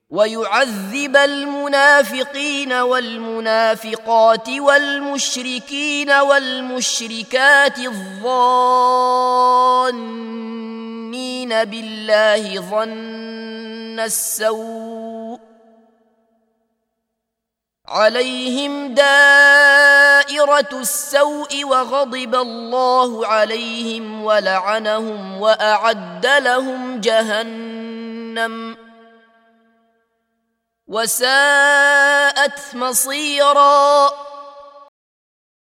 ويعذب المنافقين والمنافقات والمشركين والمشركات الظانين بالله ظن السوء عليهم دائرة السوء وغضب الله عليهم ولعنهم وأعد لهم جهنم وساءت مصيرا.